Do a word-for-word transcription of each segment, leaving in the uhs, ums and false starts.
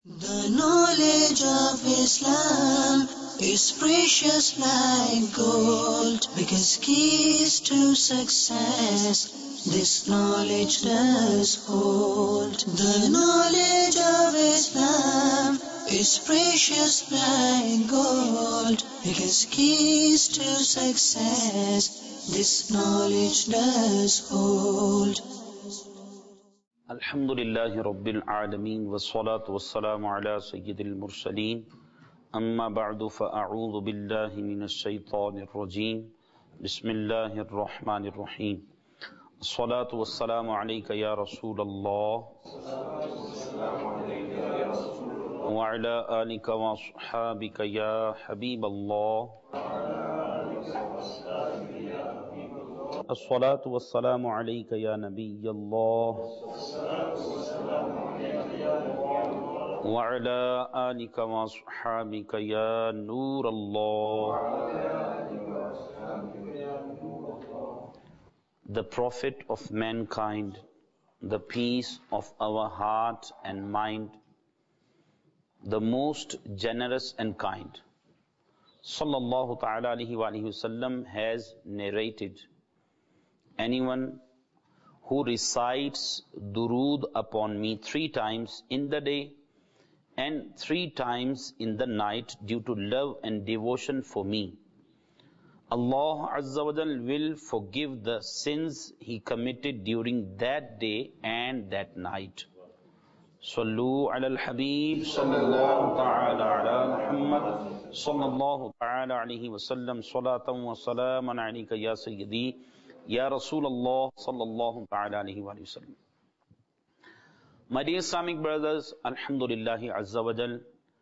The knowledge of Islam is precious like gold, because keys to success this knowledge does hold. The knowledge of Islam is precious like gold, because keys to success this knowledge does hold. Alhamdulillahi Rabbil Alameen wassalatu wassalamu ala sayyidil mursaleen amma ba'du fa'a'udhu billahi minash shaitanir rajim bismillahir rahmanir rahim assalatu wassalamu alayka ya Rasulallah wa ala alika wa ashabika ya Habiballah As-salatu was-salamu alayka ya Nabiyyallah wa ala alika wa ashabika ya Nurallah. The Prophet of mankind, the peace of our heart and mind, the most generous and kind, sallallahu ta'ala alayhi wa alihi wasallam, has narrated, anyone who recites durood upon me three times in the day and three times in the night due to love and devotion for me, Allah Azza wa Jal will forgive the sins he committed during that day and that night. Sallu ala al-Habib sallallahu ta'ala ala Muhammad sallallahu ta'ala alayhi wa sallam salatan wa salaman alayka ya Sayyidi Ya Rasulullah sallallahu ta'ala alayhi wa sallam. My dear Islamic brothers, Alhamdulillahi Azza wa Jal,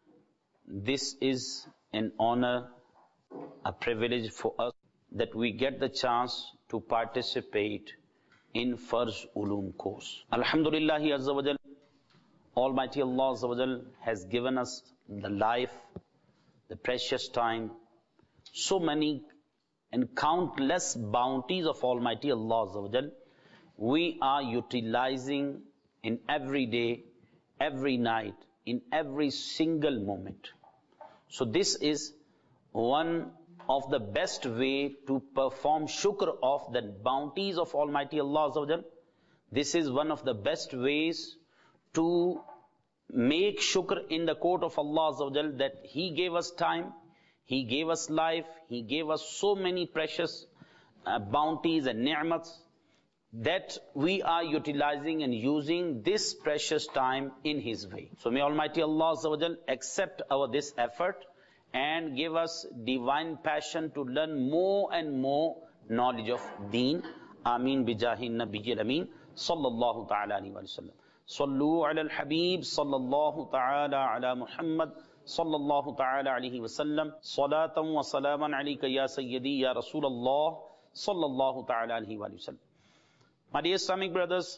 this is an honor, a privilege for us that we get the chance to participate in Farz Ulum course. Alhamdulillahi Azza wa Jal, Almighty Allah Azza wa Jal has given us the life, the precious time, so many and countless bounties of Almighty Allah Azza wa Jal we are utilizing in every day, every night, in every single moment. So this is one of the best way to perform shukr of the bounties of Almighty Allah Azza wa Jal. This is one of the best ways to make shukr in the court of Allah Azza wa Jal that He gave us time, He gave us life, He gave us so many precious uh, bounties and ni'mats that we are utilizing and using this precious time in His way. So may Almighty Allah Azza wa Jal accept our this effort and give us divine passion to learn more and more knowledge of Deen. Ameen bijahi nabiyyil ameen sallallahu ta'ala alayhi wa sallam. Sallu ala al-Habib sallallahu ta'ala ala Muhammad sallallahu ta'ala alayhi wa sallam salatan wa salaman alayka ya Sayyidi ya Rasulallah sallallahu ta'ala alayhi wa sallam. My dear Islamic brothers,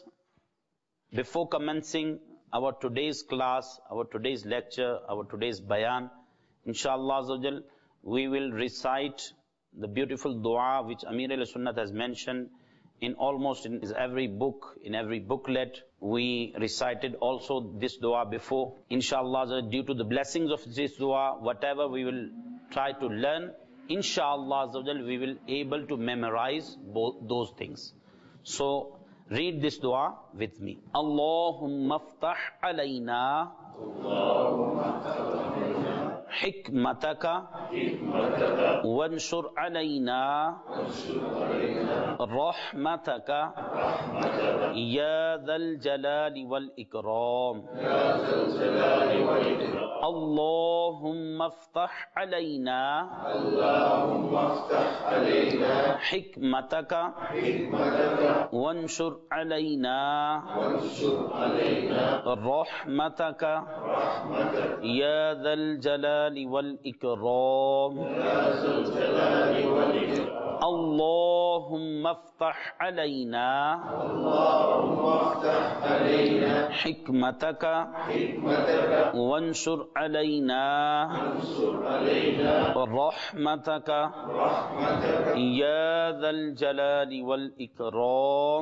before commencing our today's class, our today's lecture, our today's bayan, inshallah azza wa jal, we will recite the beautiful dua which Amir al-Sunnat has mentioned in almost in every book, in every booklet. We recited also this dua before. Inshallah, due to the blessings of this dua, whatever we will try to learn, inshallah, we will able to memorize both those things. So, read this dua with me. Allahumma aftah alayna hikmataka wanshur alayna rahmataka ya dhal jalali wal ikram. Allahumma aftah alayna hikmataka wanshur alayna rahmataka ya dhal jalali wal ikram. Allahumma aftah alayna hikmataka wanshur علينا رحمتك يا ذا الجلال والإكرام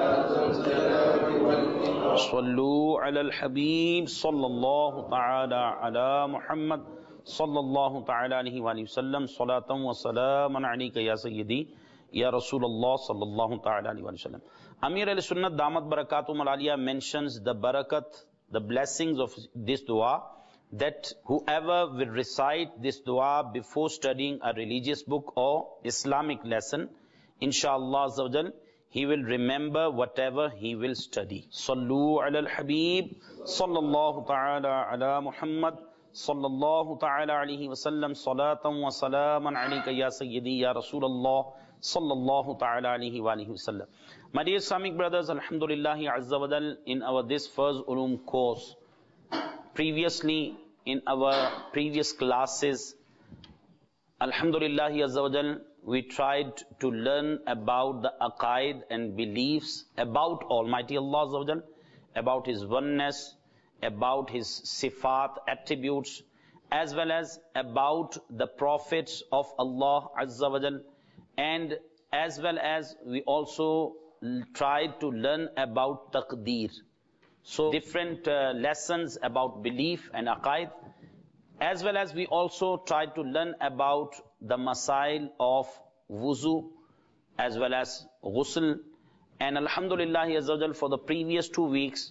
صلوا على الحبيب صلى الله تعالى على محمد صلى الله تعالى عليه وآله وسلم صلاة وسلاما عليك يا سيدي Ya Rasulullah sallallahu ta'ala alayhi wa sallam. Amir al-Sunnat Damat Barakatum al-Aliyah mentions the barakat, the blessings of this dua, that whoever will recite this dua before studying a religious book or Islamic lesson, inshallah azawajal, he will remember whatever he will study. Sallu ala al-Habib, sallallahu ta'ala ala Muhammad, sallallahu ta'ala alayhi wa sallam, salatan wa salaman alayka ya Sayyidi ya Rasulullah, sallallahu ta'ala alayhi wa alihi wasallam. My dear Islamic brothers, alhamdulillah azza wa jal, in our this first ulum course, previously in our previous classes, alhamdulillah azza wa jal, we tried to learn about the aqaid and beliefs about Almighty Allah azza wa jal, about His oneness, about His sifat, attributes, as well as about the prophets of Allah azza wa jal, and as well as we also tried to learn about taqdeer. So different uh, lessons about belief and aqaid, as well as we also tried to learn about the masail of wuzu, as well as ghusl. And alhamdulillah azawajal, for the previous two weeks,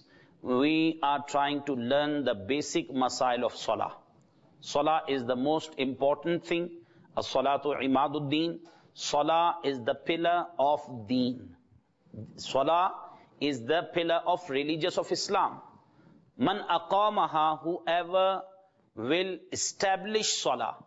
we are trying to learn the basic masail of salah. Salah is the most important thing. As-salatu imaduddin. Salah is the pillar of deen. Salah is the pillar of religious of Islam. Man aqamaha, whoever will establish salah,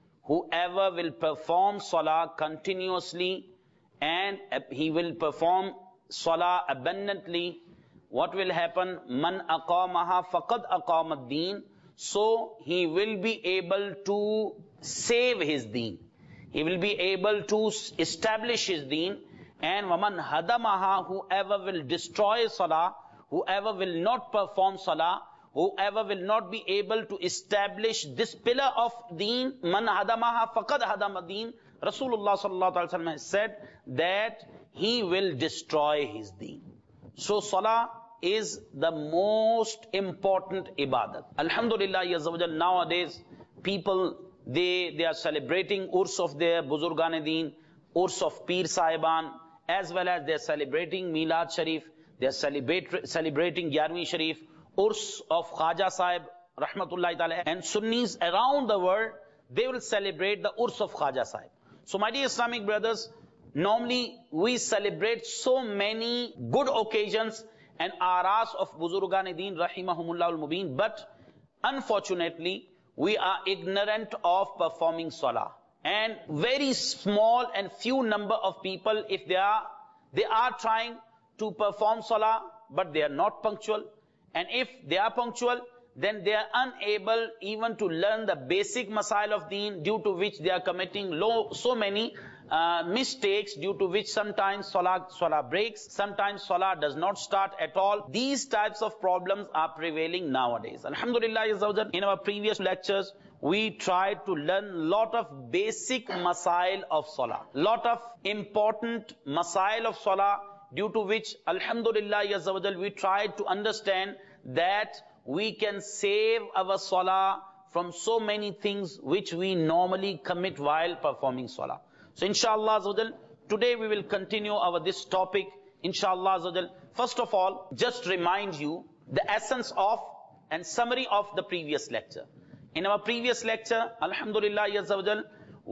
whoever will perform salah continuously, and he will perform salah abundantly, what will happen? Man aqamaha faqad aqama ad-deen. So he will be able to save his deen. He will be able to establish his deen. And waman hadamaha, whoever will destroy salah, whoever will not perform salah, whoever will not be able to establish this pillar of deen, man hadamaha faqad hadama deen. Rasulullah sallallahu alaihi wasallam has said that he will destroy his deen. So salah is the most important ibadat. Alhamdulillah yazawajal, nowadays people, They, they are celebrating Urs of their Buzurgan Deen, Urs of Pir Sahiban, as well as they are celebrating Milad Sharif, they are celebrate, celebrating Yarwi Sharif, Urs of Khaja Sahib, Rahmatullahi Ta'ala, and Sunnis around the world, they will celebrate the Urs of Khaja Sahib. So my dear Islamic brothers, normally we celebrate so many good occasions and aras of Buzurgan Deen, Rahimahumullah al-Mubin, but unfortunately, we are ignorant of performing salah. And very small and few number of people, if they are, they are trying to perform salah, but they are not punctual. And if they are punctual, then they are unable even to learn the basic masail of deen, due to which they are committing low, so many uh, mistakes, due to which sometimes salah, salah breaks, sometimes salah does not start at all. These types of problems are prevailing nowadays. Alhamdulillah, in our previous lectures, we tried to learn lot of basic masail of salah, lot of important masail of salah, due to which, alhamdulillah, we tried to understand that we can save our salah from so many things which we normally commit while performing salah. So inshallah, today we will continue our this topic, inshallah. First of all, just remind you the essence of and summary of the previous lecture. In our previous lecture, alhamdulillah,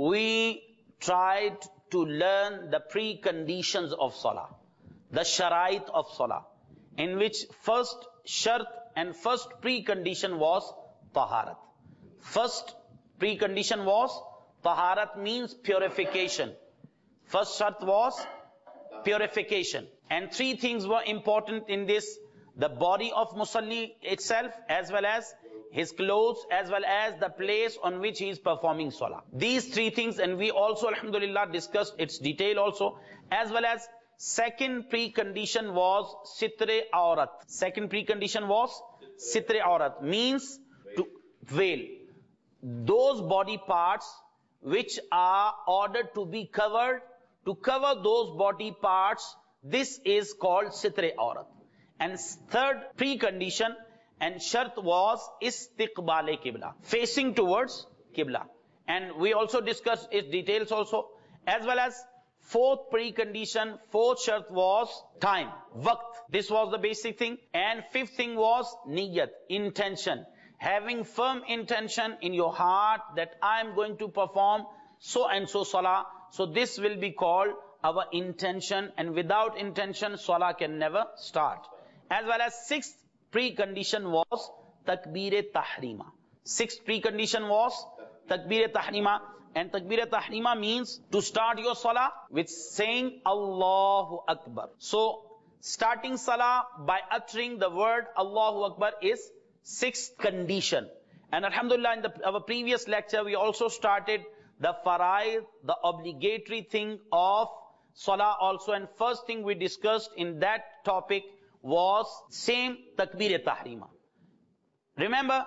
we tried to learn the preconditions of salah, the sharait of salah, in which first shart and first precondition was taharat. First precondition was taharat, means purification. First shart was purification. And three things were important in this: the body of musalli itself, as well as his clothes, as well as the place on which he is performing salah. These three things, and we also alhamdulillah discussed its detail also, as well as second precondition was sitre aurat. Second precondition was sitre aurat, means to veil. Those body parts which are ordered to be covered, to cover those body parts, this is called sitre aurat. And third precondition and shart was istiqbal qibla, facing towards qibla. And we also discussed its details also, as well as fourth precondition, fourth shart was time, waqt. This was the basic thing. And fifth thing was niyat, intention. Having firm intention in your heart that I am going to perform so and so salah. So this will be called our intention, and without intention, salah can never start. As well as sixth precondition was takbir-e-tahrima. Sixth precondition was takbir-e-tahrima. And takbir-e-tahrima means to start your salah with saying Allahu Akbar. So starting salah by uttering the word Allahu Akbar is sixth condition. And alhamdulillah, in the, our previous lecture, we also started the faraid, the obligatory thing of salah also. And first thing we discussed in that topic was same takbir-e-tahrima. Remember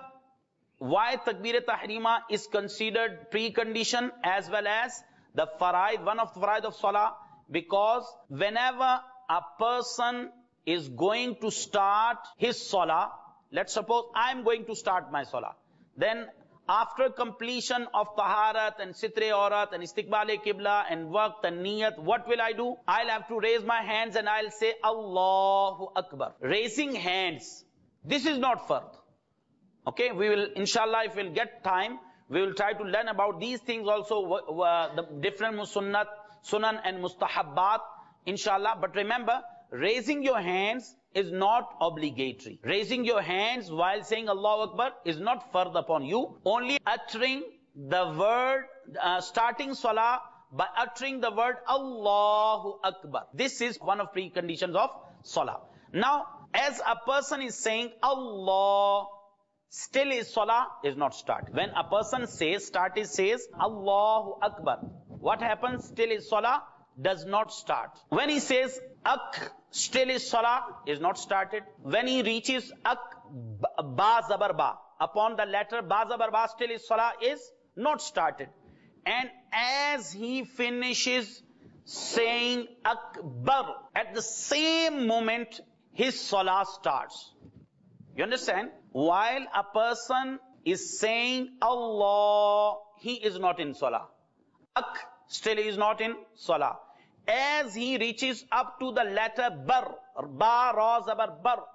why takbir-e-tahrima is considered precondition as well as the faraid, one of the faraid of salah, because whenever a person is going to start his salah, let's suppose I'm going to start my salah. Then after completion of taharat and sitre aurat and istiqbal-e-qibla and waqt and niyat, what will I do? I'll have to raise my hands and I'll say Allahu Akbar. Raising hands, this is not fard. Okay, we will, inshallah, if we'll get time, we will try to learn about these things also, uh, the different sunnat, sunan and mustahabbat, inshallah. But remember, raising your hands is not obligatory. Raising your hands while saying Allahu Akbar is not fard upon you. Only uttering the word, uh, starting salah by uttering the word Allahu Akbar. This is one of preconditions of salah. Now, as a person is saying Allah, still his salah is not started. When a person says, start is says Allahu Akbar, what happens? Still his salah does not start. When he says Ak, still his salah is not started. When he reaches Ak, Ba Zabar Ba, upon the letter Ba Zabar Ba, still his salah is not started. And as he finishes saying Akbar, at the same moment his salah starts. You understand? While a person is saying Allah, he is not in salah. Ak, still he is not in salah. As he reaches up to the letter Bar, Ba, Ra, Zabar, Bar,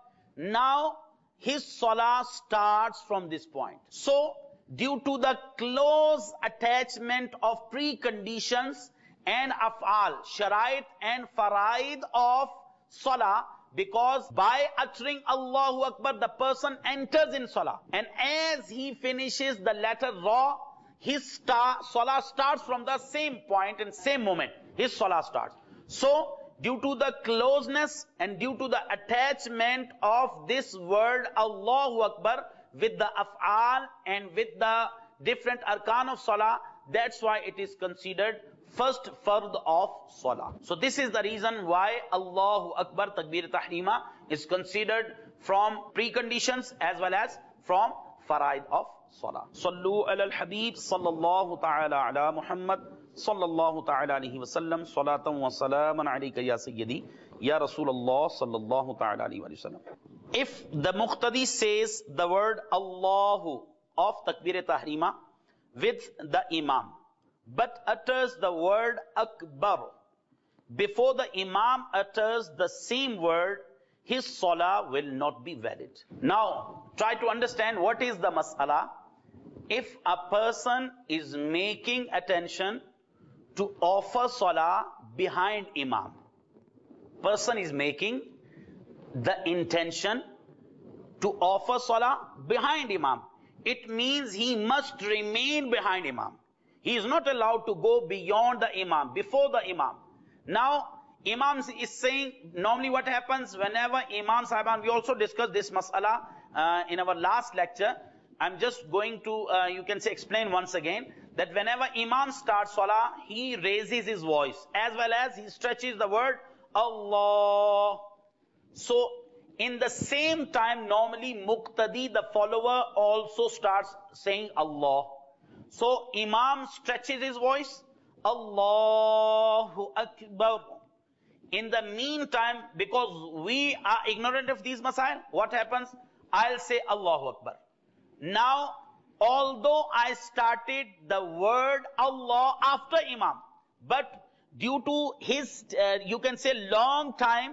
now his salah starts from this point. So, due to the close attachment of preconditions and af'al, sharait and faraid of salah, because by uttering Allahu Akbar, the person enters in salah. And as he finishes the letter Ra, his star, salah starts from the same point and same moment. His salah starts. So, due to the closeness and due to the attachment of this word Allahu Akbar with the af'al and with the different arkan of salah, that's why it is considered first fard of salah. So this is the reason why Allahu Akbar, takbir tahrima, is considered from preconditions as well as from faraid of salah. Sallu ala al-habib sallallahu ta'ala ala Muhammad sallallahu ta'ala alayhi wa sallam salatan wa salaman alayka ya sayyidi ya Rasulullah sallallahu ta'ala alayhi wa sallam. If the muqtadi says the word Allahu of takbir tahrima with the imam, but utters the word Akbar before the imam utters the same word, his salah will not be valid. Now, try to understand what is the mas'ala. If a person is making attention to offer salah behind imam, person is making the intention to offer salah behind imam, it means he must remain behind imam. He is not allowed to go beyond the imam, before the imam. Now, imam is saying, normally what happens whenever imam sahiban, we also discussed this mas'ala uh, in our last lecture. I'm just going to, uh, you can say, explain once again, that whenever imam starts salah, he raises his voice, as well as he stretches the word Allah. So, in the same time, normally Muqtadi, the follower, also starts saying Allah. So Imam stretches his voice, Allahu Akbar. In the meantime, because we are ignorant of these masail, what happens? I'll say Allahu Akbar. Now, although I started the word Allah after Imam, but due to his, uh, you can say, long time,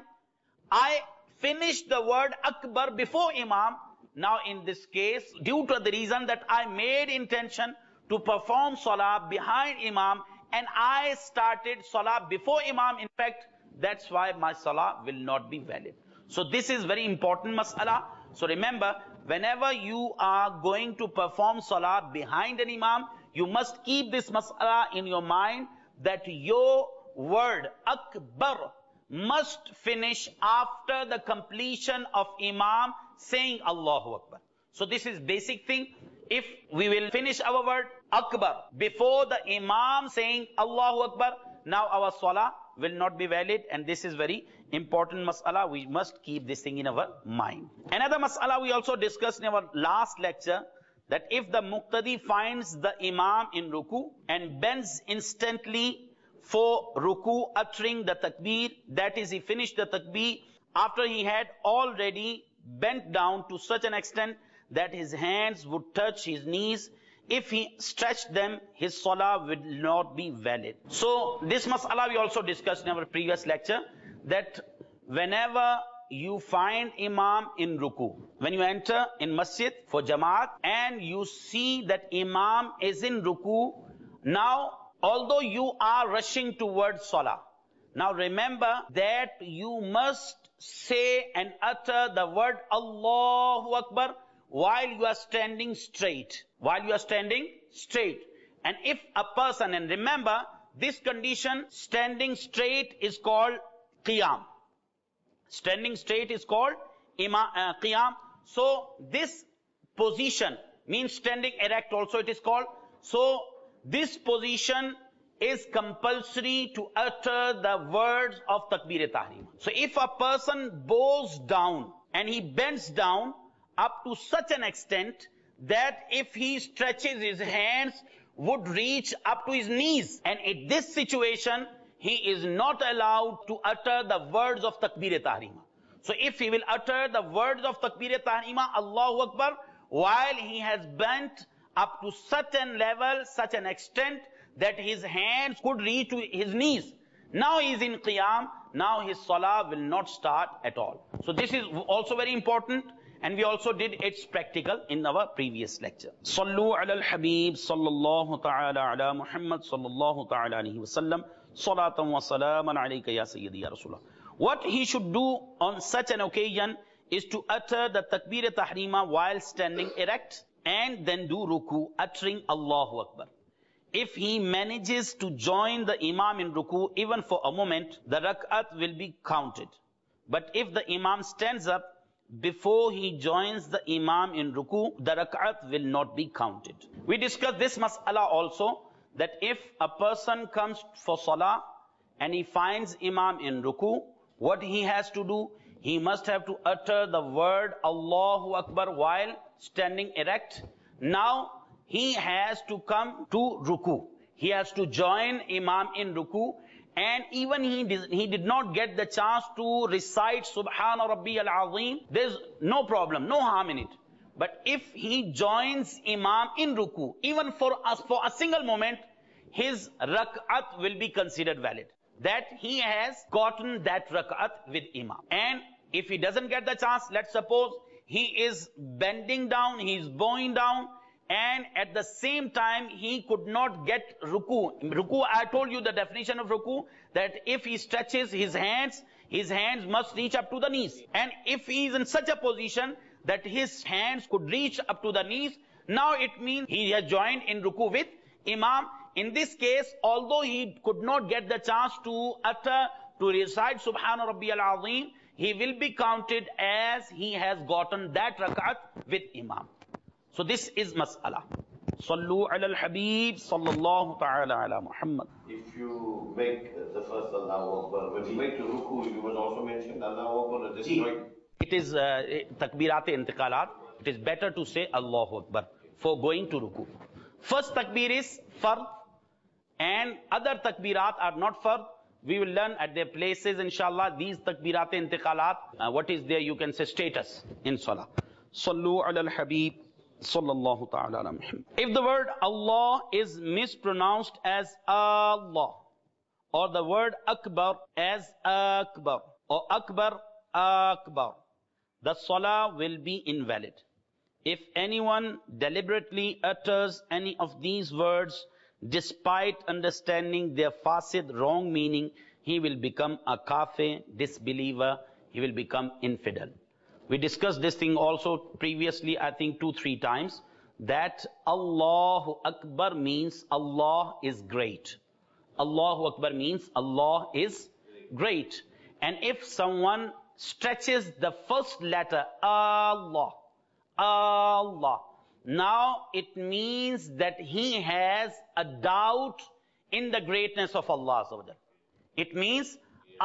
I finished the word Akbar before Imam. Now, in this case, due to the reason that I made intention to perform Salah behind Imam, and I started Salah before Imam, in fact, that's why my Salah will not be valid. So this is very important mas'ala. So remember, whenever you are going to perform Salah behind an Imam, you must keep this mas'ala in your mind, that your word Akbar must finish after the completion of Imam saying Allahu Akbar. So this is basic thing. If we will finish our word Akbar before the Imam saying Allahu Akbar, now our Salah will not be valid, and this is very important mas'ala. We must keep this thing in our mind. Another mas'ala we also discussed in our last lecture, that if the Muqtadi finds the Imam in ruku and bends instantly for ruku, uttering the takbir, that is, he finished the takbir after he had already bent down to such an extent that his hands would touch his knees. If he stretched them, his salah would not be valid. So this mas'ala we also discussed in our previous lecture, that whenever you find Imam in ruku, when you enter in masjid for Jamaat and you see that Imam is in ruku, now although you are rushing towards salah, now remember that you must say and utter the word Allahu Akbar while you are standing straight. While you are standing straight. And if a person, and remember, this condition, standing straight, is called qiyam. Standing straight is called ima, uh, qiyam. So this position means standing erect also it is called. So this position is compulsory to utter the words of Takbir-e-Tahrim. So if a person bows down and he bends down up to such an extent that if he stretches his hands would reach up to his knees, and in this situation he is not allowed to utter the words of Takbir-e-Tahrima. So if he will utter the words of Takbir-e-Tahrima, Allahu Akbar, while he has bent up to such an level, such an extent that his hands could reach to his knees, now he is in qiyam, now his salah will not start at all. So this is also very important, and we also did its practical in our previous lecture. Sallu ala al-Habib sallallahu ta'ala ala Muhammad sallallahu ta'ala alayhi wa sallam, salatan wa salaman alayka ya sayyidi ya Rasulullah. What he should do on such an occasion is to utter the Takbir-e-Tahrima while standing erect, and then do ruku, uttering Allahu Akbar. If he manages to join the Imam in ruku even for a moment, the rak'at will be counted. But if the Imam stands up before he joins the Imam in ruku, the rak'at will not be counted. We discussed this mas'ala also, that if a person comes for salah and he finds Imam in ruku, what he has to do? He must have to utter the word Allahu Akbar while standing erect. Now he has to come to ruku. He has to join Imam in ruku, and even he did, he did not get the chance to recite Subhana Rabbiyal Azim, there's no problem, no harm in it. But if he joins Imam in ruku, even for us for a single moment, his rak'at will be considered valid. That he has gotten that rak'at with Imam. And if he doesn't get the chance, let's suppose he is bending down, he is bowing down, and at the same time he could not get ruku. Ruku, I told you the definition of ruku, that if he stretches his hands, his hands must reach up to the knees. And if he is in such a position that his hands could reach up to the knees, now it means he has joined in ruku with Imam. In this case, although he could not get the chance to utter, to recite Subhana Rabbiyal Azim, he will be counted as he has gotten that rak'at with Imam. So this is mas'ala. Sallu ala al-Habib sallallahu ta'ala ala Muhammad. If you make the first Allahu Akbar, when you make the ruku, you will also mention Allahu Akbar at this point. it is uh, takbirat intiqalat, it is better to say Allahu Akbar for going to ruku. First takbir is fard, and other takbirat are not fard. We will learn at their places, inshallah, these takbirat intiqalat, uh, what is their, you can say, status in salah. Sallu ala al-habib, sallallahu ta'ala ala Muhammad. If the word Allah is mispronounced as Allah, or the word Akbar as Akbar, or Akbar, Akbar, the salah will be invalid. If anyone deliberately utters any of these words, despite understanding their fasid, wrong meaning, he will become a kafir, disbeliever, he will become infidel. We discussed this thing also previously, I think two, three times, that Allahu Akbar means Allah is great. Allahu Akbar means Allah is great. And if someone stretches the first letter, Allah, Allah, now it means that he has a doubt in the greatness of Allah. It means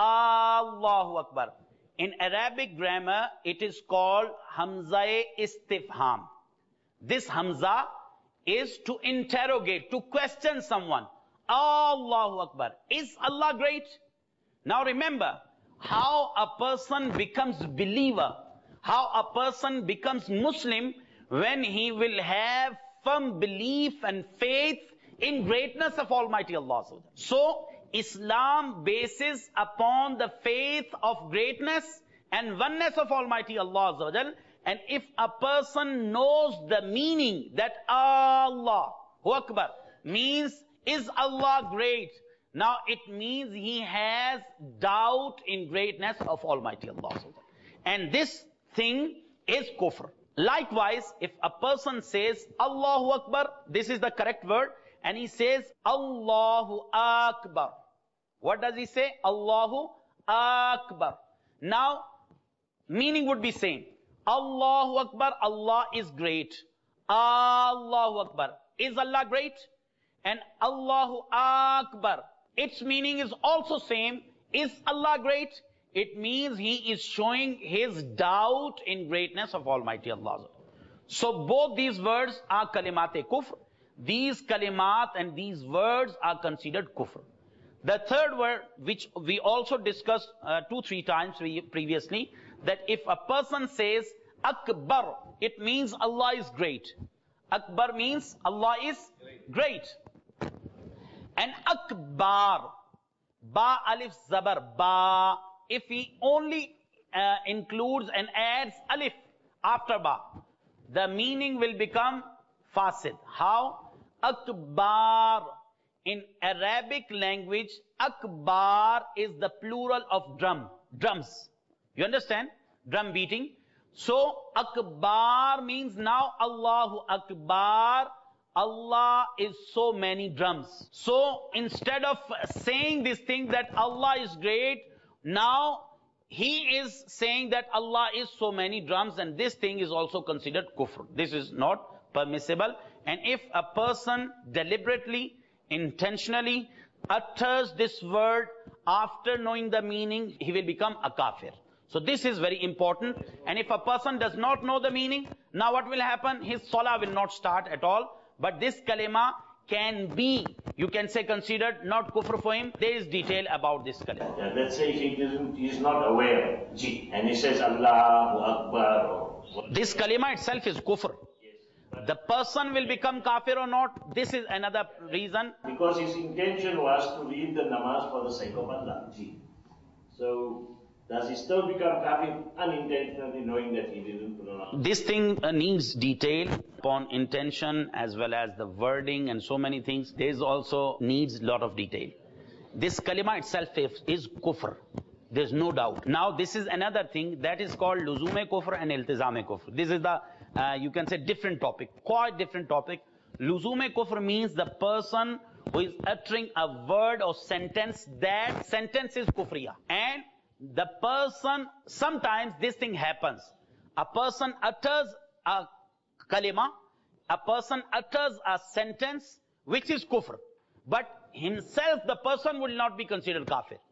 Allahu Akbar. In Arabic grammar, it is called Hamza-e Istifham. This Hamza is to interrogate, to question someone. Allahu Akbar. Is Allah great? Now remember, how a person becomes believer, how a person becomes Muslim, when he will have firm belief and faith in greatness of Almighty Allah. So, Islam bases upon the faith of greatness and oneness of Almighty Allah. And if a person knows the meaning that Allahu Akbar means, is Allah great? Now it means he has doubt in greatness of Almighty Allah. And this thing is kufr. Likewise, if a person says Allahu Akbar, this is the correct word, and he says Allahu Akbar. What does he say? Allahu Akbar. Now, meaning would be same. Allahu Akbar, Allah is great. Allahu Akbar. Is Allah great? And Allahu Akbar, its meaning is also same. Is Allah great? It means he is showing his doubt in greatness of Almighty Allah. So both these words are kalimat-e-kufr. These kalimat and these words are considered kufr. The third word, which we also discussed uh, two, three times previously, that if a person says Akbar, it means Allah is great. Akbar means Allah is great. And Akbar, Ba Alif Zabar, Ba, if he only uh, includes and adds Alif after Ba, the meaning will become fasid. How? Akbar. In Arabic language, Akbar is the plural of drum, drums. You understand? Drum beating. So, Akbar means now Allahu Akbar, Allah is so many drums. So, instead of saying this thing that Allah is great, now he is saying that Allah is so many drums, and this thing is also considered kufr. This is not permissible. And if a person deliberately, intentionally utters this word after knowing the meaning, he will become a kafir. So this is very important. And if a person does not know the meaning, now what will happen? His salah will not start at all. But this kalima can be, you can say, considered not kufr for him. There is detail about this kalima. Yeah, let's say he doesn't, he is not aware, Ji, and he says Allahu Akbar. Or this kalima itself is kufr. The person will become kafir or not, this is another reason. Because his intention was to read the namaz for the sake of Allah. Ji. So, does he still become kafir unintentionally, knowing that he didn't pronounce? This thing uh, needs detail upon intention as well as the wording and so many things. There is also needs lot of detail. This kalima itself is, is kufr. There's no doubt. Now this is another thing that is called luzume kufr and iltizame kufr. This is the, uh, you can say, different topic, quite different topic. Luzume kufr means the person who is uttering a word or sentence, that sentence is kufriya. And the person, sometimes this thing happens. A person utters a kalima, a person utters a sentence which is kufr. But himself, the person will not be considered kafir.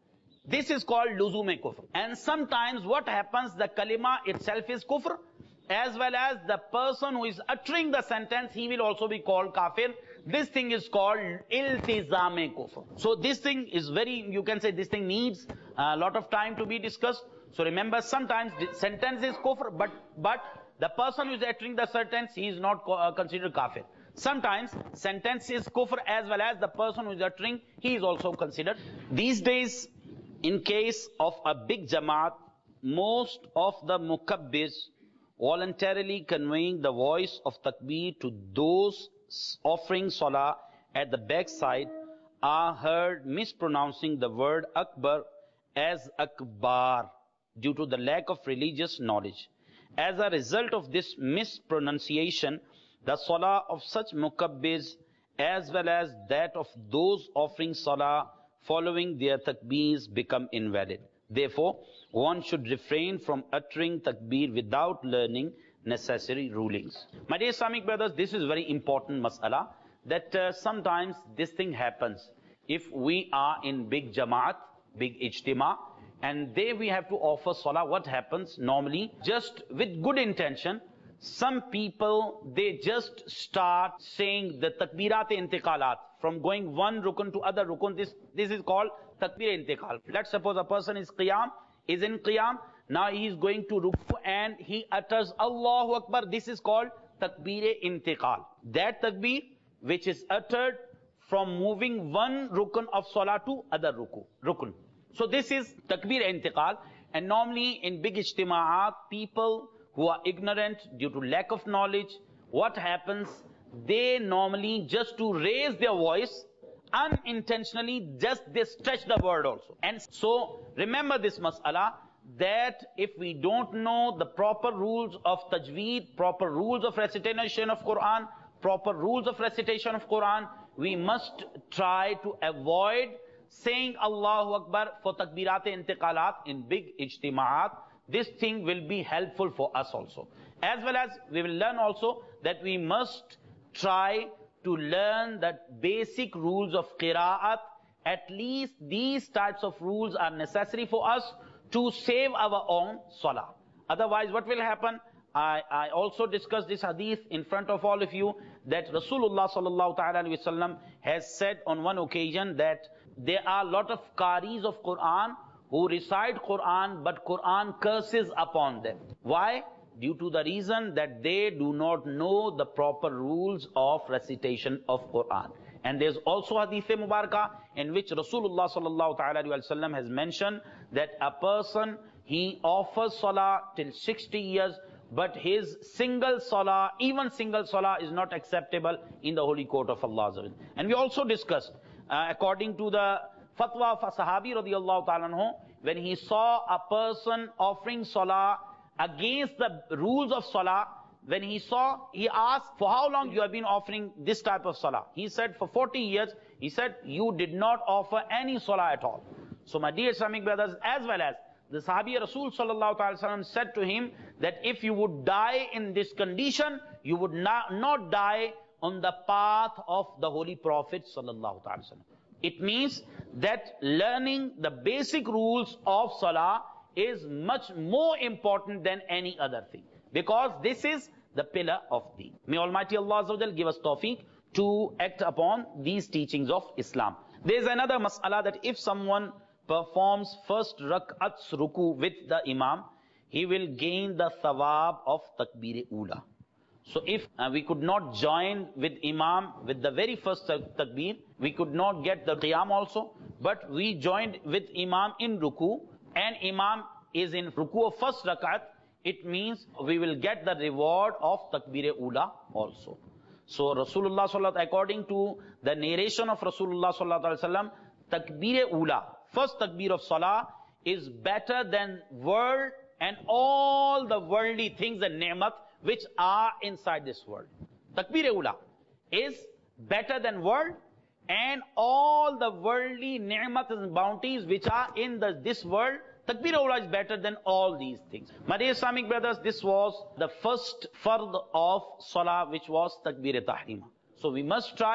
This is called luzume kufr. And sometimes what happens, the kalima itself is kufr, as well as the person who is uttering the sentence, he will also be called kafir. This thing is called iltizame kufr. So this thing is very, you can say this thing needs a lot of time to be discussed. So remember, sometimes the sentence is kufr, but, but the person who is uttering the sentence, he is not uh, considered kafir. Sometimes sentence is kufr as well as the person who is uttering, he is also considered. These days, in case of a big jamaat, most of the mukabbirs voluntarily conveying the voice of takbir to those offering salah at the backside are heard mispronouncing the word akbar as akbar due to the lack of religious knowledge. As a result of this mispronunciation, the salah of such mukabbirs as well as that of those offering salah following their takbeers become invalid. Therefore, one should refrain from uttering takbir without learning necessary rulings. My dear Islamic brothers, this is very important mas'ala, that uh, sometimes this thing happens. If we are in big jamaat, big ijtima, and there we have to offer salah, what happens normally? Just with good intention, some people, they just start saying the takbirat-e-intiqalat, from going one rukun to other rukun. This, this is called takbir-e-intiqal. Let's suppose a person is qiyam, is in qiyam, now he is going to ruku and he utters Allahu Akbar. This is called takbir-e-intiqal. That takbir which is uttered from moving one rukun of salah to other ruku, rukun. So this is takbir-e-intiqal, and normally in big ijtima'at, people who are ignorant due to lack of knowledge, what happens? They normally, just to raise their voice, unintentionally, just they stretch the word also. And so, remember this mas'ala, that if we don't know the proper rules of tajweed, proper rules of recitation of Quran, proper rules of recitation of Quran, we must try to avoid saying Allahu Akbar for takbirat-e-intiqalat in big ijtima'at. This thing will be helpful for us also. As well as we will learn also that we must try to learn the basic rules of qira'at. At least these types of rules are necessary for us to save our own salah. Otherwise, what will happen? I, I also discussed this hadith in front of all of you, that Rasulullah sallallahu ta'ala alayhi wa sallam has said on one occasion that there are a lot of qaris of Quran who recite Quran, but Quran curses upon them. Why? Due to the reason that they do not know the proper rules of recitation of Quran. And there's also Hadith Mubarakah in which Rasulullah sallallahu ta'ala alayhi wa sallam has mentioned that a person, he offers salah till sixty years, but his single salah, even single salah, is not acceptable in the holy court of Allah. And we also discussed, uh, according to the fatwa of a Sahabi radiallahu ta'ala anhu, when he saw a person offering salah against the rules of salah, when he saw, he asked, for how long you have been offering this type of salah? He said, for forty years. He said, you did not offer any salah at all. So my dear Islamic brothers, as well as the Sahabi Rasul sallallahu ta'ala sallam said to him that if you would die in this condition, you would not, not die on the path of the Holy Prophet sallallahu ta'ala sallam. It means that learning the basic rules of salah is much more important than any other thing, because this is the pillar of deen. May Almighty Allah Azza wa Jal give us tawfiq to act upon these teachings of Islam. There is another mas'ala that if someone performs first rak'at's ruku with the imam, he will gain the thawab of takbir-e-ula. So if uh, we could not join with imam with the very first takbir, we could not get the qiyam also, but we joined with imam in ruku, and imam is in ruku of first rak'at, it means we will get the reward of takbir-e-ula also. So Rasulullah sallallahu, according to the narration of Rasulullah sallallahu alaihi wasallam, takbir-e-ula, first takbir of salah, is better than world and all the worldly things and ni'mat which are inside this world. Takbir-e-ula is better than world and all the worldly ni'mat and bounties which are in the, this world. Takbir-e-ula is better than all these things. My dear Islamic brothers, this was the first fard of salah, which was takbir-e-tahrima. So we must try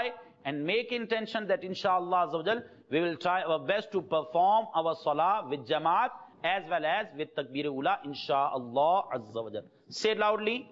and make intention that inshallah Azza wa Jal, we will try our best to perform our salah with jamaat as well as with takbir ula, inshallah Azza wa Jal. Say loudly,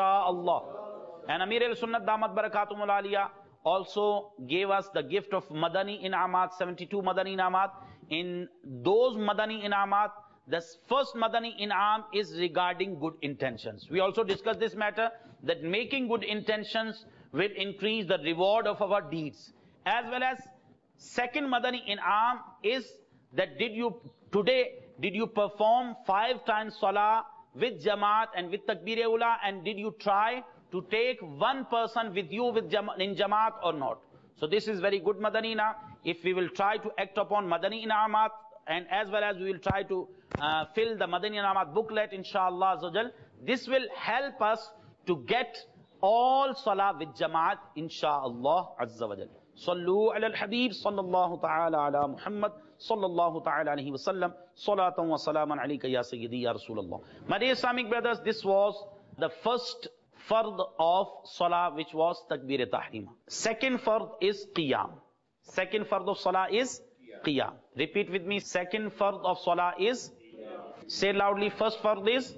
inshallah. And Amir al-Sunnat Damat Barakatumul Aliyah also gave us the gift of Madani Inamat, seventy-two Madani Inamat. In those Madani Inamat, the first Madani Inam is regarding good intentions. We also discussed this matter, that making good intentions will increase the reward of our deeds. As well as second Madani Inam is that did you, today, did you perform five times Salah with Jamaat and with Takbir Ula, and did you try to take one person with you with jama in Jamaat or not? So this is very good Madani Inam. If we will try to act upon Madani Inamat, and as well as we will try to uh, fill the Madani Inamat booklet, inshallah Azza wa Jal, this will help us to get all Salah with Jamaat, inshallah Azza wa Jal. Sallu ala al-Habib, sallallahu ta'ala ala Muhammad, sallallahu ta'ala alayhi wa sallam, salatan wa salaman alayka ya Sayyidi ya Rasulullah. My dear Islamic brothers, this was the first fard of Salah, which was Takbir Tahrima. Second fard is Qiyam. Second fard of Salah is Qiyam. Repeat with me. Second fard of Salah is, say loudly, first fard is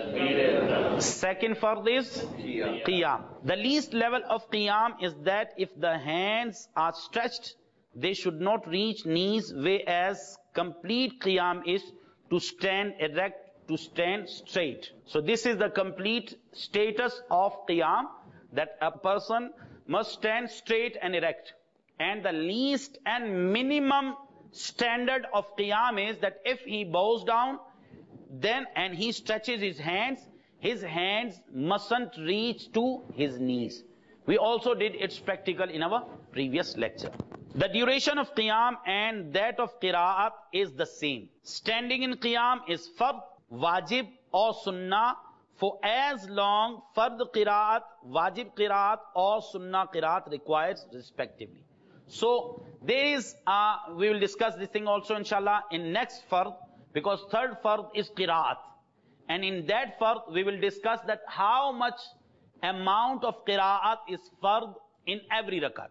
Takbir. Second fard is Qiyam. The least level of Qiyam is that if the hands are stretched, they should not reach knees, whereas complete Qiyam is to stand erect, to stand straight. So this is the complete status of Qiyam, that a person must stand straight and erect. And the least and minimum standard of Qiyam is that if he bows down, then and he stretches his hands, his hands mustn't reach to his knees. We also did its practical in our previous lecture. The duration of Qiyam and that of Qira'at is the same. Standing in Qiyam is Fard, Wajib or Sunnah for as long Fard Qira'at, Wajib Qira'at or Sunnah Qira'at requires respectively. So there is, uh, we will discuss this thing also inshallah in next Fard, because third Fard is Qira'at. And in that Fard we will discuss that how much amount of Qira'at is Fard in every rakat.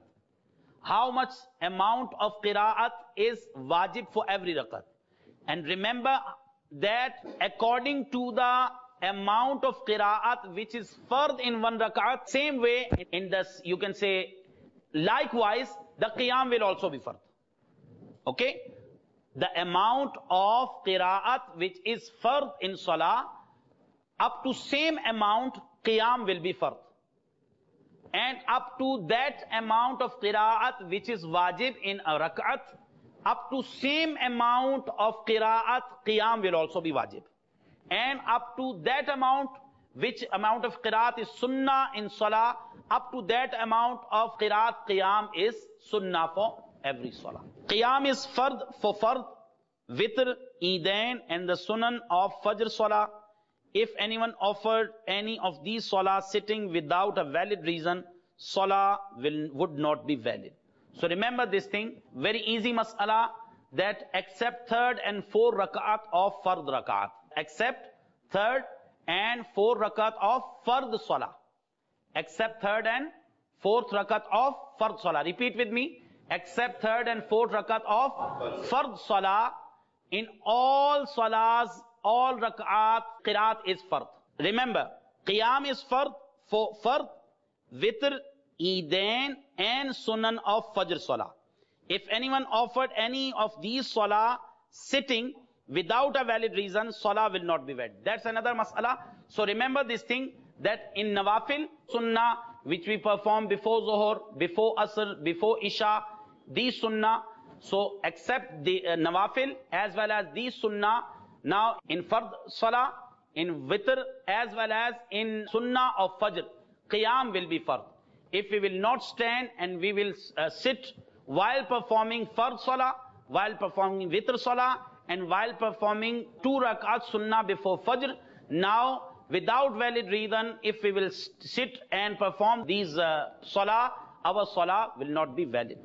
How much amount of Qira'at is Wajib for every rakat. And remember that according to the amount of Qira'at which is Fard in one rakat, same way in this, you can say, likewise, the Qiyam will also be Fard. Okay? The amount of Qira'at which is Fard in Salah, up to same amount, Qiyam will be Fard. And up to that amount of Qira'at which is Wajib in a Rak'at, up to same amount of Qira'at, Qiyam will also be Wajib. And up to that amount, which amount of Qira'at is Sunnah in Salah, up to that amount of Qira'at, Qiyam is Sunnah for every Salah. Qiyam is Fard for Fard, Witr, Eidain and the Sunan of Fajr Salah. If anyone offered any of these Salah sitting without a valid reason, Salah will, would not be valid. So remember this thing, very easy mas'ala, that except third and fourth rak'at of Fard rak'at. Except third and fourth rakat of Fard Salah. Except third and fourth rakat of Fard Salah. Repeat with me. Except third and fourth rakat of Fard Salah. In all Salahs, all rakat, Qiraat is Fard. Remember, Qiyam is Fard for Fard, Witr, Eidain and Sunan of Fajr Salah. If anyone offered any of these Salah sitting without a valid reason, Salah will not be valid. That's another mas'ala. So remember this thing, that in Nawafil, Sunnah, which we perform before Zuhur, before Asr, before Isha, these Sunnah, so except the uh, Nawafil as well as these Sunnah, now in Fard Salah, in Witr as well as in Sunnah of Fajr, Qiyam will be Fard. If we will not stand and we will uh, sit while performing Fard Salah, while performing Witr Salah, and while performing two rakat Sunnah before Fajr, now without valid reason, if we will sit and perform these uh, Salah, our Salah will not be valid.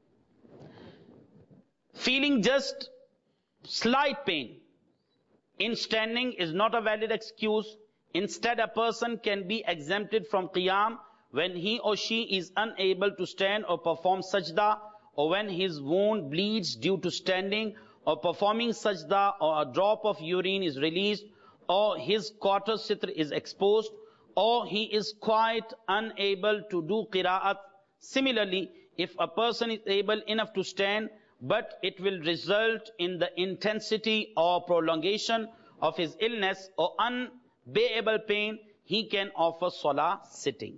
Feeling just slight pain in standing is not a valid excuse. Instead, a person can be exempted from Qiyam when he or she is unable to stand or perform sajda, or when his wound bleeds due to standing or performing sajda, or a drop of urine is released, or his quarter sitr is exposed, or he is quite unable to do qira'at. Similarly, if a person is able enough to stand, but it will result in the intensity or prolongation of his illness or unbearable pain, he can offer salah sitting.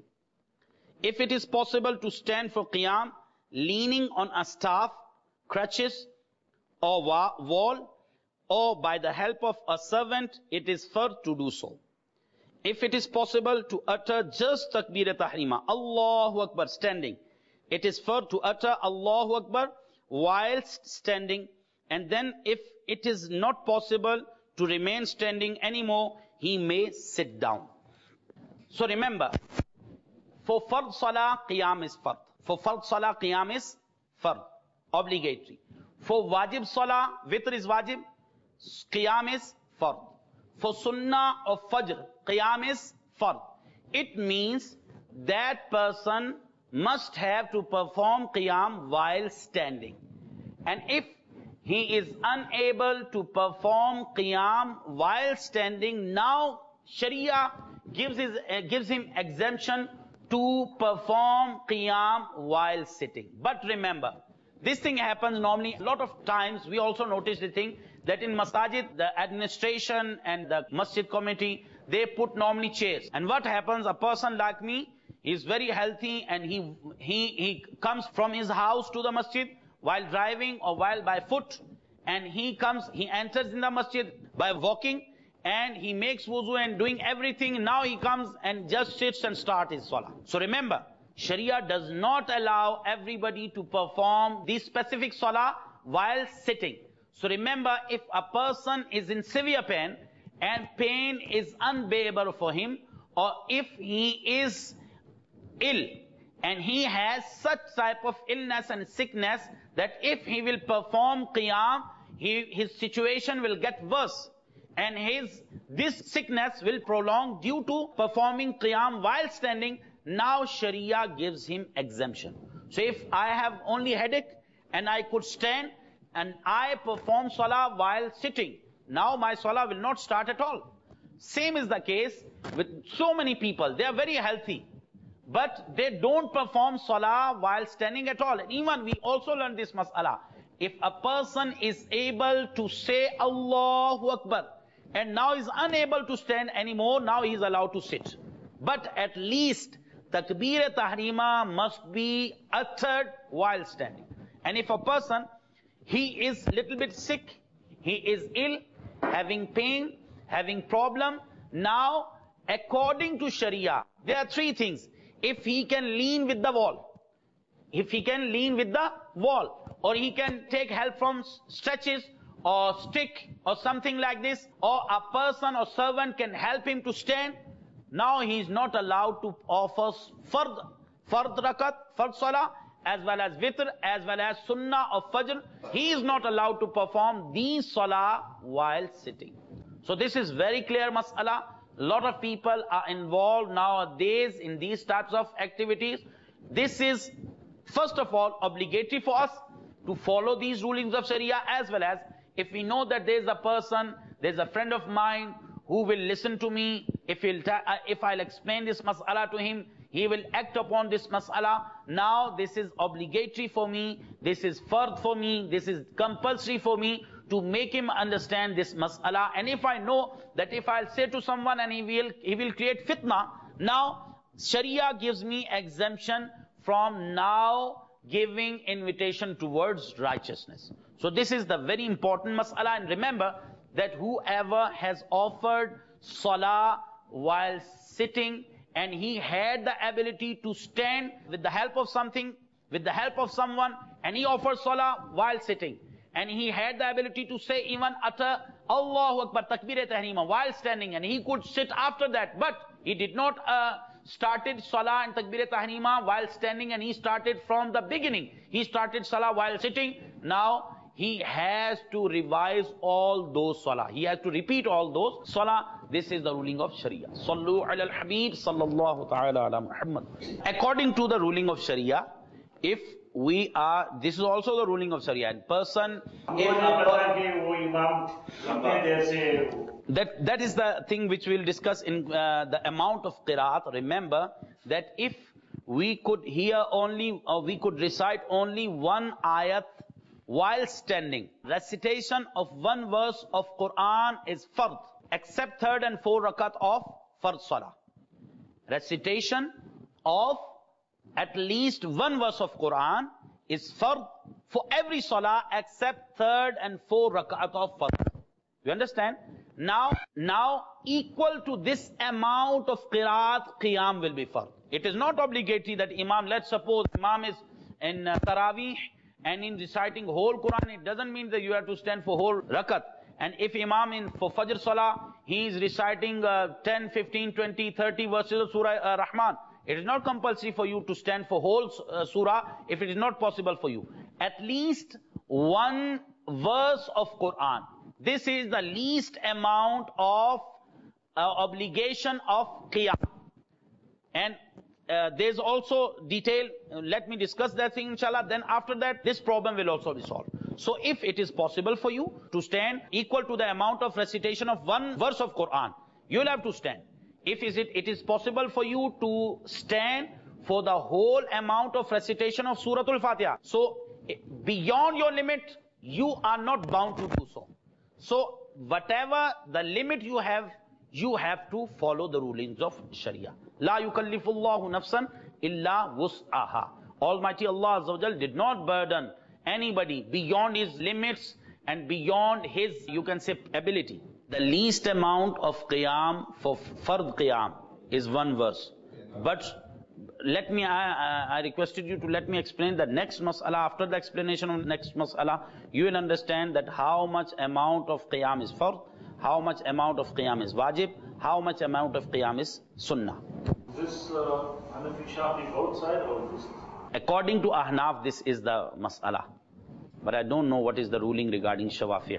If it is possible to stand for qiyam, leaning on a staff, crutches, or wall, or by the help of a servant, it is fard to do so. If it is possible to utter just takbir tahrima, Allahu Akbar, standing, it is fard to utter Allahu Akbar whilst standing. And then if it is not possible to remain standing anymore, he may sit down. So remember, for fard salah, qiyam is fard. For fard salah, qiyam is fard, obligatory. For wajib salah, witr is wajib, qiyam is fard. For sunnah or fajr, qiyam is fard. It means that person must have to perform qiyam while standing. And if he is unable to perform qiyam while standing, now Sharia gives, his, uh, gives him exemption to perform qiyam while sitting. But remember, this thing happens normally. A lot of times we also notice the thing that in masajid, the administration and the masjid committee, they put normally chairs. And what happens, a person like me, is very healthy and he, he, he comes from his house to the masjid while driving or while by foot, and he comes, he enters in the masjid by walking, and he makes wuzu and doing everything. Now he comes and just sits and starts his salah. So remember, Sharia does not allow everybody to perform this specific salah while sitting. So remember, if a person is in severe pain and pain is unbearable for him, or if he is ill and he has such type of illness and sickness that if he will perform qiyam, he, his situation will get worse, and his this sickness will prolong due to performing qiyam while standing, now Sharia gives him exemption. So if I have only headache and I could stand and I perform salah while sitting, now my salah will not start at all. Same is the case with so many people. They are very healthy, but they don't perform salah while standing at all. And even we also learn this mas'ala. If a person is able to say Allahu Akbar and now is unable to stand anymore, now he is allowed to sit. But at least takbir tahrima must be uttered while standing. And if a person, he is little bit sick, he is ill, having pain, having problem, now according to Sharia, there are three things. If he can lean with the wall, if he can lean with the wall, or he can take help from stretches or stick or something like this, or a person or servant can help him to stand, now he is not allowed to offer fard, fard rakat, fard salah, as well as witr, as well as sunnah or fajr. He is not allowed to perform these salah while sitting. So this is very clear mas'ala. A lot of people are involved nowadays in these types of activities. This is, first of all, obligatory for us to follow these rulings of Sharia, as well as if we know that there is a person, there is a friend of mine who will listen to me, if, he'll ta uh, if I'll explain this mas'ala to him, he will act upon this mas'ala. Now this is obligatory for me, this is fard for me, this is compulsory for me to make him understand this mas'ala. And if I know that if I'll say to someone and he will, he will create fitna, now Sharia gives me exemption from now giving invitation towards righteousness. So this is the very important mas'ala. And remember that whoever has offered salah while sitting and he had the ability to stand with the help of something, with the help of someone, and he offered salah while sitting, and he had the ability to say even utter Allahu Akbar, takbir tahrima while standing, and he could sit after that, but he did not uh, started salah and takbir tahrima while standing, and he started from the beginning. He started salah while sitting. Now he has to revise all those salah. He has to repeat all those salah. This is the ruling of Sharia. Sallu ala al-Habib sallallahu ta'ala ala Muhammad. According to the ruling of Sharia, if we are, this is also the ruling of Sharia. And person, if that that is the thing which we'll discuss in uh, the amount of qiraat. Remember that if we could hear only, or we could recite only one ayat while standing, recitation of one verse of Quran is fard, except third and fourth rakat of fard salah. Recitation of at least one verse of Quran is fard for every salah except third and fourth rakat of fard. You understand? Now, now equal to this amount of qiraat, qiyam will be fard. It is not obligatory that Imam, let's suppose Imam is in uh, Taraweeh and in reciting whole Quran, it doesn't mean that you have to stand for whole rakat. And if Imam in for Fajr Salah, he is reciting uh, ten, fifteen, twenty, thirty verses of Surah uh, Rahman. It is not compulsory for you to stand for whole uh, surah if it is not possible for you. At least one verse of Quran. This is the least amount of uh, obligation of qiyam. And uh, there's also detail, uh, let me discuss that thing inshallah, then after that this problem will also be solved. So if it is possible for you to stand equal to the amount of recitation of one verse of Quran, you will have to stand. If is it, it is possible for you to stand for the whole amount of recitation of Surah Al-Fatiha. So beyond your limit, you are not bound to do so. So whatever the limit you have, you have to follow the rulings of Sharia. La yukallifullahu nafsan illa wus'aha. Almighty Allah Azza wa Jal did not burden anybody beyond his limits and beyond his, you can say, ability. The least amount of qiyam for fard qiyam is one verse. But let me, I, I requested you to let me explain the next mas'ala. After the explanation of next mas'ala, you will understand that how much amount of qiyam is fard, how much amount of qiyam is wajib, how much amount of qiyam is sunnah. This uh, Hanafi Shafi both sides or this? According to Ahnaf, this is the mas'ala. But I don't know what is the ruling regarding Shawafi'.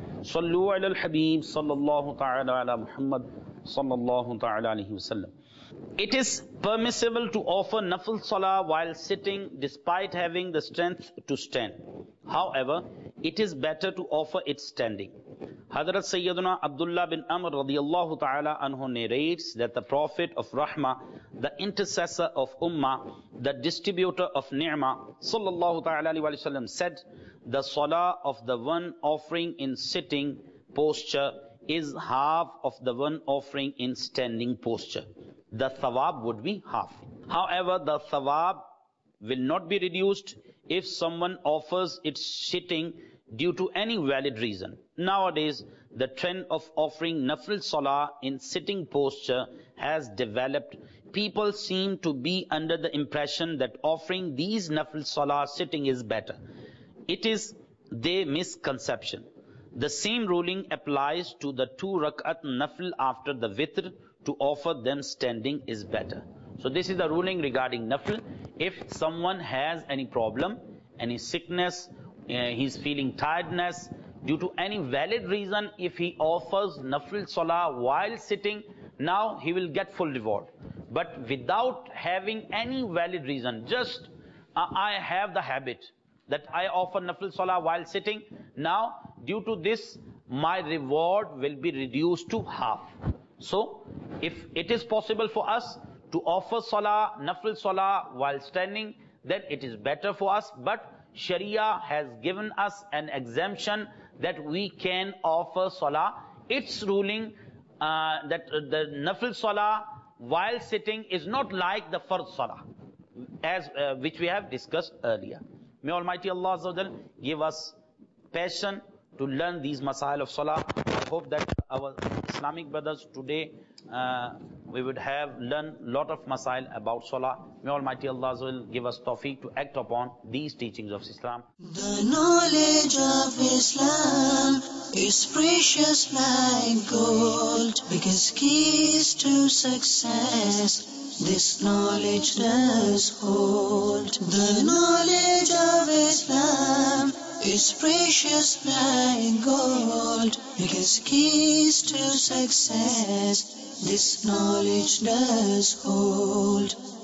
Sallu ala al-Habib sallallahu ta'ala ala Muhammad sallallahu ta'ala alayhi wa sallam. It is permissible to offer nafil salah while sitting despite having the strength to stand. However, it is better to offer it standing. Hadrat Sayyiduna Abdullah bin Amr radiyallahu ta'ala anhu narrates that the Prophet of Rahmah, the intercessor of Ummah, the distributor of Ni'mah, sallallahu ta'ala alayhi wa sallam said, the salah of the one offering in sitting posture is half of the one offering in standing posture. The thawab would be half. However, the thawab will not be reduced if someone offers it sitting due to any valid reason. Nowadays, the trend of offering nafil salah in sitting posture has developed. People seem to be under the impression that offering these nafil salah sitting is better. It is their misconception. The same ruling applies to the two rak'at nafil after the witr. To offer them standing is better. So this is the ruling regarding nafil. If someone has any problem, any sickness, uh, he's feeling tiredness, due to any valid reason, if he offers nafil salah while sitting, now he will get full reward. But without having any valid reason, just uh, I have the habit that I offer nafil salah while sitting, now due to this my reward will be reduced to half. So, if it is possible for us to offer salah, nafil salah while standing, then it is better for us. But Sharia has given us an exemption that we can offer salah. Its ruling uh, that uh, the nafil salah while sitting is not like the fard salah, as uh, which we have discussed earlier. May Almighty Allah Azza wa Jal give us passion to learn these masail of salah. I hope that our Islamic brothers today, uh, we would have learned a lot of masail about salah. May Almighty Allah Azza wa Jal give us tawfiq to act upon these teachings of Islam. The knowledge of Islam is precious like gold, because keys to success this knowledge does hold. The knowledge of Islam is precious like gold, Because keys to success this knowledge does hold.